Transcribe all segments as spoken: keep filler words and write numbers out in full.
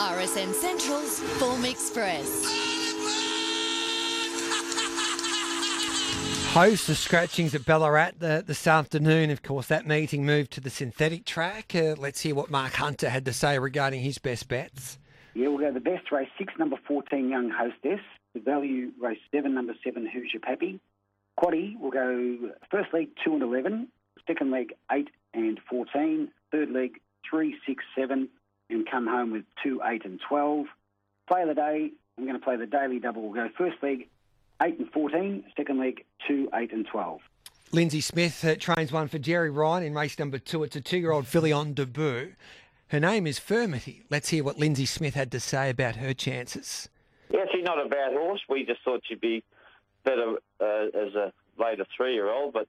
R S N Central's Form Express. Host the scratchings at Ballarat the, this afternoon. Of course, that meeting moved to the synthetic track. Uh, let's hear what Mark Hunter had to say regarding his best bets. Yeah, we'll go the best race six, number fourteen, Young Hostess. The value race seven, number seven, Who's Your Pappy. Quaddie will go first leg two and eleven, second leg eight and fourteen, third leg three, six, seven, and come home with two, eight and twelve. Play of the day, I'm going to play the daily double. We'll go first leg eight and fourteen, second leg two, eight and twelve. Lindsay Smith uh, trains one for Jerry Ryan in race number two. It's a two-year-old filly on debut. Her name is Firmity. Let's hear what Lindsay Smith had to say about her chances. Yeah, she's not a bad horse. We just thought she'd be better uh, as a later three-year-old, but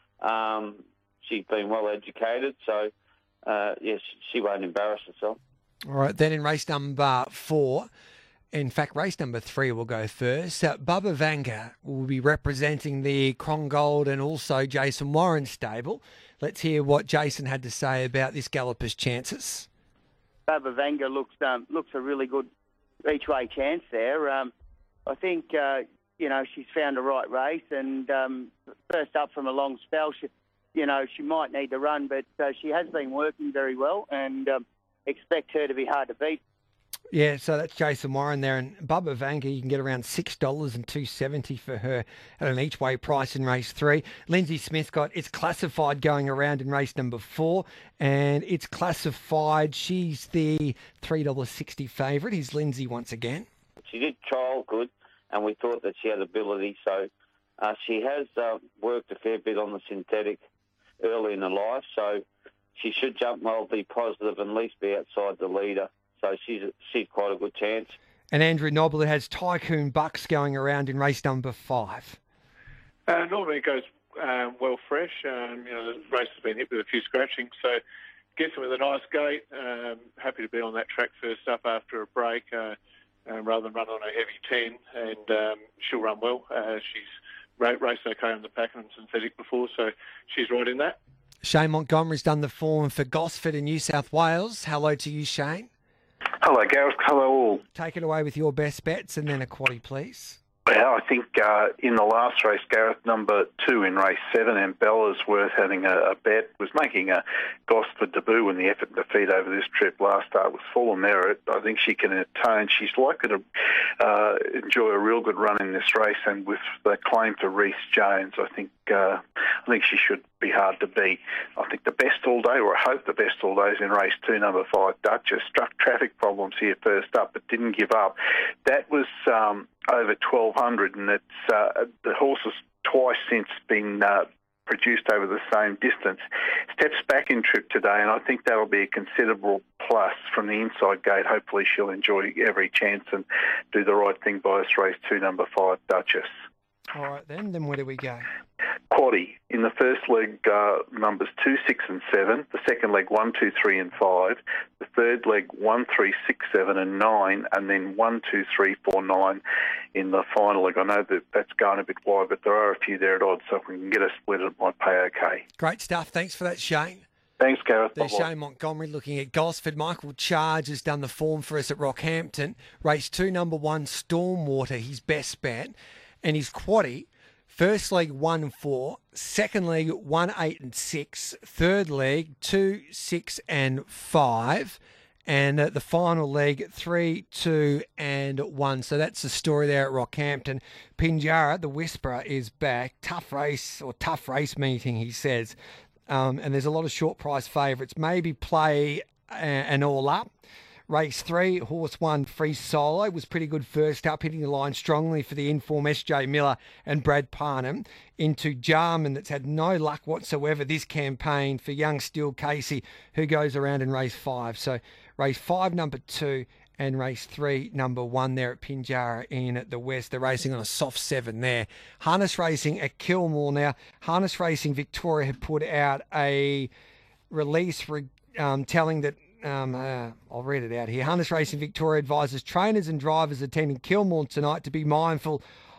um, she's been well educated, so uh, yes, she won't embarrass herself. All right, then in race number four, in fact, race number three will go first. Uh, Bubba Vanga will be representing the Crongold and also Jason Warren stable. Let's hear what Jason had to say about this galloper's chances. Bubba Vanga looks um, looks a really good each-way chance there. Um, I think, uh, you know, she's found the right race, and um, first up from a long spell, she, you know, she might need to run, but uh, she has been working very well, and um, expect her to be hard to beat. Yeah, so that's Jason Warren there. And Bubba Vanga, you can get around six dollars and two seventy for her at an each-way price in race three. Lindsay Smith got It's Classified going around in race number four. And It's Classified, she's the three dollars sixty favourite. Here's Lindsay once again. She did trial good, and we thought that she had ability. So uh, she has uh, worked a fair bit on the synthetic early in her life. So she should jump well, be positive, and at least be outside the leader. So she's she's quite a good chance. And Andrew Nobbler has Tycoon Bucks going around in race number five. Uh, normally it goes um, well fresh. Um, you know, the race has been hit with a few scratchings, so gets them with a nice gate. Um, happy to be on that track first up after a break, uh, uh, rather than run on a heavy ten, and um, she'll run well. Uh, she's raced okay on the pack and synthetic before, so she's right in that. Shane Montgomery's done the form for Gosford in New South Wales. Hello to you, Shane. Hello, Gareth. Hello, all. Take it away with your best bets and then a quaddie, please. Well, I think uh, in the last race, Gareth, number two in race seven, and Bella's worth having a, a bet, was making a Gosford debut, and the effort and defeat over this trip last start was full of merit. I think she can atone. She's likely to uh, enjoy a real good run in this race, and with the claim to Reece Jones, I think uh, I think she should be hard to beat. I think the best all day, or I hope the best all day, is in race two, number five, Duchess. Struck traffic problems here first up, but didn't give up. That was um, over twelve hundred, and it's uh, the horse has twice since been uh, produced over the same distance. Steps back in trip today, and I think that'll be a considerable plus from the inside gate. Hopefully she'll enjoy every chance and do the right thing by us. Race two, number five, Duchess. All right, then. Then where do we go? Quaddie. In the first leg, uh, numbers two, six and seven. The second leg, one, two, three and five. The third leg, one, three, six, seven and nine. And then one, two, three, four, nine in the final leg. I know that that's going a bit wide, but there are a few there at odds, so if we can get a split, it might pay okay. Great stuff. Thanks for that, Shane. Thanks, Gareth. There's Shane Montgomery looking at Gosford. Michael Charge has done the form for us at Rockhampton. Race two, number one, Stormwater, his best bet. And his quaddie, first leg one and four, second leg one, eight and six, third leg two, six and five, and uh, the final leg three, two and one. So that's the story there at Rockhampton. Pinjarra, the Whisperer, is back. Tough race or tough race meeting, he says. Um, and there's a lot of short price favourites. Maybe play uh, an all up. Race three, horse one, Free Solo, was pretty good first up, hitting the line strongly for the inform S J Miller and Brad Parnham. Into Jarman, that's had no luck whatsoever this campaign for young Still Casey, who goes around in race five. So race five, number two, and race three, number one there at Pinjarra in the West. They're racing on a soft seven there. Harness Racing at Kilmore now. Harness Racing Victoria have put out a release re- um, telling that Um, uh, I'll read it out here. Harness Racing Victoria advises trainers and drivers attending Kilmore tonight to be mindful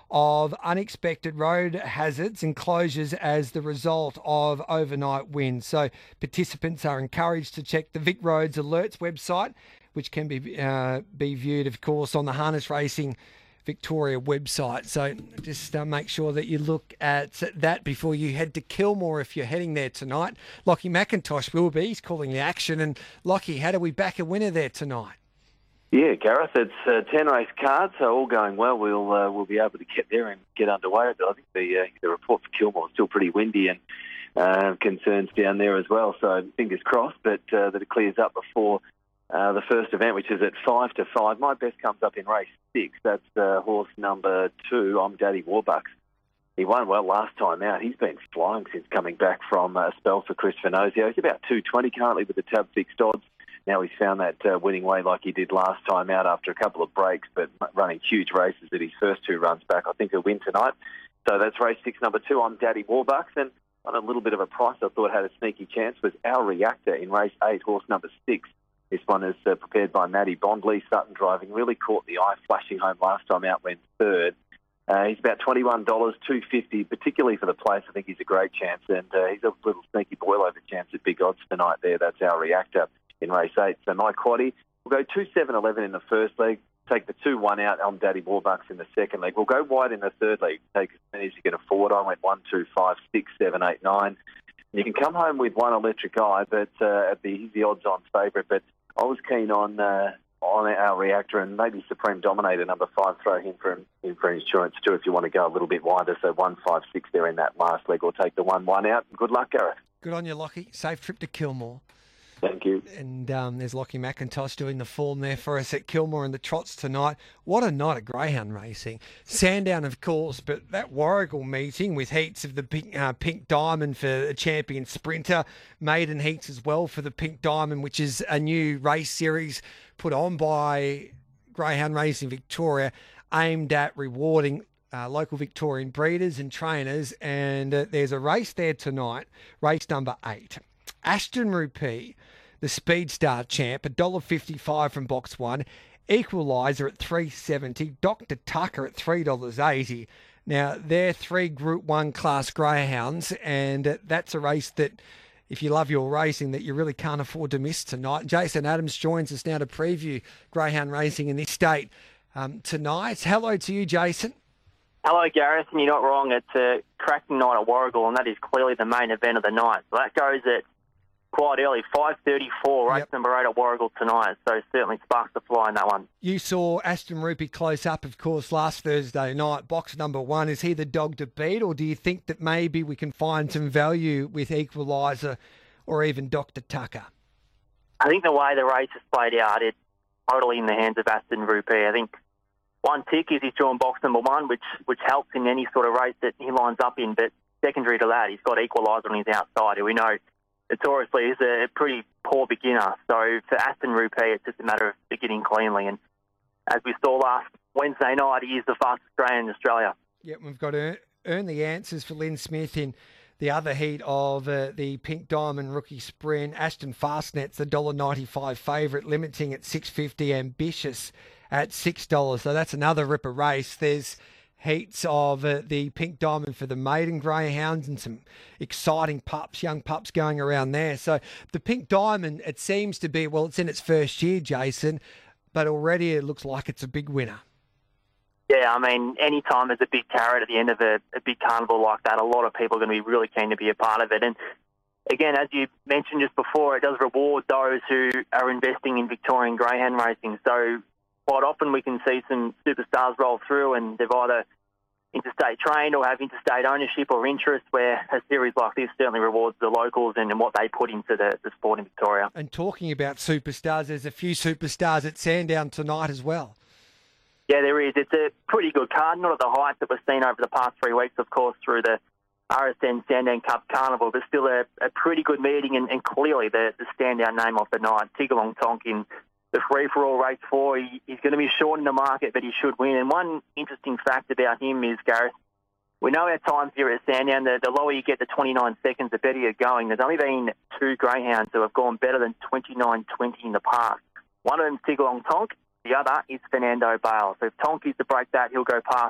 of unexpected road hazards and closures as the result of overnight winds. So participants are encouraged to check the Vic Roads Alerts website, which can be uh, be viewed, of course, on the Harness Racing Victoria website. So just uh, make sure that you look at that before you head to Kilmore if you're heading there tonight. Lockie McIntosh will be. He's calling the action. And Lockie, how do we back a winner there tonight? Yeah, Gareth, it's uh, ten race cards, so all going well. We'll uh, we'll be able to get there and get underway. But I think the uh, the report for Kilmore is still pretty windy and uh, concerns down there as well. So fingers crossed, but uh, that it clears up before uh, the first event, which is at five to five. My best comes up in race six. That's uh, horse number two. I'm Daddy Warbucks. He won well last time out. He's been flying since coming back from a spell for Chris Finozio. He's about two twenty currently with the tab fixed odds. Now he's found that uh, winning way like he did last time out after a couple of breaks, but running huge races at his first two runs back. I think he'll win tonight. So that's race six, number two. I'm Daddy Warbucks. And on a little bit of a price I thought had a sneaky chance was Our Reactor in race eight, horse number six. This one is uh, prepared by Maddie Bond. Lee Sutton driving. Really caught the eye, flashing home last time out, went third. Uh, he's about twenty-one dollars, two fifty, particularly for the place. I think he's a great chance. And uh, he's a little sneaky boil over chance at big odds tonight there. That's Our Reactor in race eight. So my quaddie, we'll go two seven eleven in the first leg, take the two one out on Daddy Warbucks in the second leg. We'll go wide in the third leg, take as many as you can afford. I went one, two, five, six, seven, eight, nine. You can come home with one Electric Eye, but uh, at the, he's the odds-on favourite. But I was keen on uh, on Our Reactor and maybe Supreme Dominator, number five, throw him for in for insurance too if you want to go a little bit wider. So one, five, six there in that last leg. We'll take the one one out. Good luck, Gareth. Good on you, Lockie. Safe trip to Kilmore. Thank you. And um, there's Lockie McIntosh doing the form there for us at Kilmore and the trots tonight. What a night of greyhound racing. Sandown, of course, but that Warrigal meeting with heats of the Pink, uh, Pink Diamond for a champion sprinter, maiden heats as well for the Pink Diamond, which is a new race series put on by Greyhound Racing Victoria, aimed at rewarding uh, local Victorian breeders and trainers. And uh, there's a race there tonight, race number eight. Ashton Rupee, the Speed Star champ, one dollar fifty-five from box one. Equalizer at three seventy. Doctor Tucker at three dollars eighty. Now, they're three Group one class greyhounds, and that's a race that, if you love your racing, that you really can't afford to miss tonight. Jason Adams joins us now to preview greyhound racing in this state um, tonight. Hello to you, Jason. Hello, Gareth, and you're not wrong. It's a cracking night at Warrigal, and that is clearly the main event of the night. So that goes at quite early, five thirty-four, race yep. number eight at Warrigal tonight. So certainly sparks the fly in that one. You saw Ashton Rupee close up, of course, last Thursday night. Box number one. Is he the dog to beat, or do you think that maybe we can find some value with Equalizer or even Doctor Tucker? I think the way the race has played out, it's totally in the hands of Ashton Rupee. I think one tick is he's drawn box number one, which which helps in any sort of race that he lines up in. But secondary to that, he's got Equalizer on his outside, who we know notoriously is a pretty poor beginner. So for Ashton Rupee, it's just a matter of beginning cleanly. And as we saw last Wednesday night, he is the fastest greyhound in Australia. Yep, we've got to earn the answers for Lynn Smith in the other heat of uh, the Pink Diamond Rookie Sprint. Ashton Fastnet's the one dollar ninety-five favourite, limiting at six fifty. Ambitious at six dollars. So that's another ripper race. There's heats of uh, the Pink Diamond for the maiden greyhounds and some exciting pups, young pups going around there. So the Pink Diamond, it seems to be, well, it's in its first year, Jason, but already it looks like it's a big winner. Yeah, I mean, any time there's a big carrot at the end of a, a big carnival like that, a lot of people are going to be really keen to be a part of it. And again, as you mentioned just before, it does reward those who are investing in Victorian greyhound racing. So quite often we can see some superstars roll through and they've either interstate trained or have interstate ownership or interest, where a series like this certainly rewards the locals and, and what they put into the, the sport in Victoria. And talking about superstars, there's a few superstars at Sandown tonight as well. Yeah, there is. It's a pretty good card, not at the height that we've seen over the past three weeks, of course, through the R S N Sandown Cup Carnival, but still a, a pretty good meeting and, and clearly the, the standout name of the night, Tigalong Tonk in the free-for-all race four. He, he's going to be short in the market, but he should win. And one interesting fact about him is, Gareth, we know our times here at Sandown, the, the lower you get to twenty-nine seconds, the better you're going. There's only been two greyhounds who have gone better than twenty-nine twenty in the past. One of them's Tigalong Tonk, the other is Fernando Bale. So if Tonk is to break that, he'll go past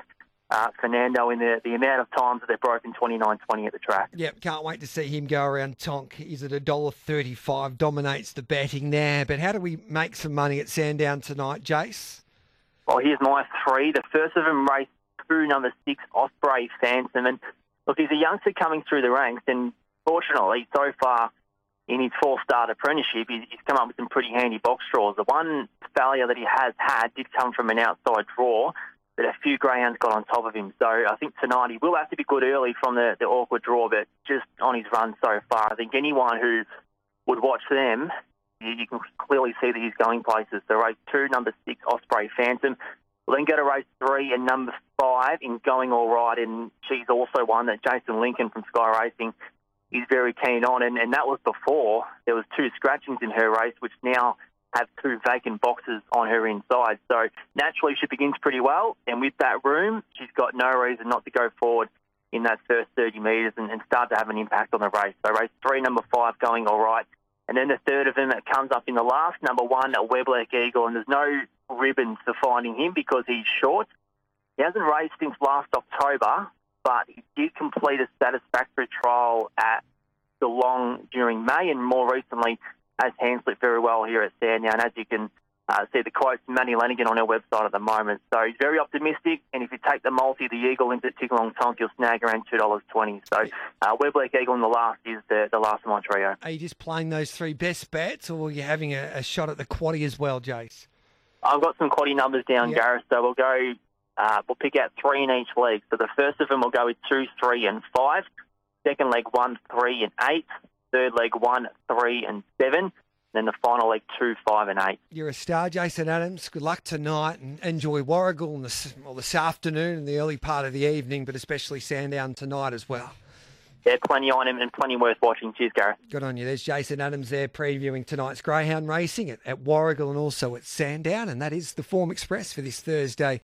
uh, Fernando in the, the amount of times that they've broken twenty-nine twenty at the track. Yep, can't wait to see him go around Tonk. He's at one dollar thirty-five, dominates the betting there. But how do we make some money at Sandown tonight, Jace? Well, here's my three. The first of them raced through number six, Osprey Phantom. And look, he's a youngster coming through the ranks, and fortunately, so far in his four-start apprenticeship, he's he's come up with some pretty handy box draws. The one failure that he has had did come from an outside draw, but a few greyhounds got on top of him. So I think tonight he will have to be good early from the, the awkward draw, but just on his run so far, I think anyone who would watch them, you, you can clearly see that he's going places. So race two, number six, Osprey Phantom. We'll then go to race three and number five in Going All Right, and she's also one that Jason Lincoln from Sky Racing is very keen on, and, and that was before there was two scratchings in her race, which now have two vacant boxes on her inside. So naturally she begins pretty well, and with that room, she's got no reason not to go forward in that first thirty metres and, and start to have an impact on the race. So race three, number five, Going All Right. And then the third of them that comes up in the last, number one, a Weblack Eagle, and there's no ribbons for finding him because he's short. He hasn't raced since last October, but he did complete a satisfactory trial at Geelong during May, and more recently has handled it very well here at Sandown. And as you can uh, see the quotes from Manny Lanigan on our website at the moment. So he's very optimistic, and if you take the multi, the Eagle into Tigalong Tonk, you'll snag around two dollars twenty. So uh, Weblack Eagle in the last is the, the last of my trio. Are you just playing those three best bets, or are you having a, a shot at the quaddie as well, Jace? I've got some quaddie numbers down, yep. Gareth, so we'll go... Uh, we'll pick out three in each leg. So the first of them will go with two, three, and five. Second leg, one, three, and eight. Third leg, one, three, and seven. Then the final leg, two, five, and eight. You're a star, Jason Adams. Good luck tonight, and enjoy Warragul in this, well, this afternoon and the early part of the evening, but especially Sandown tonight as well. Yeah, plenty on him and plenty worth watching. Cheers, Gareth. Good on you. There's Jason Adams there previewing tonight's greyhound racing at, at Warragul and also at Sandown, and that is the Form Express for this Thursday.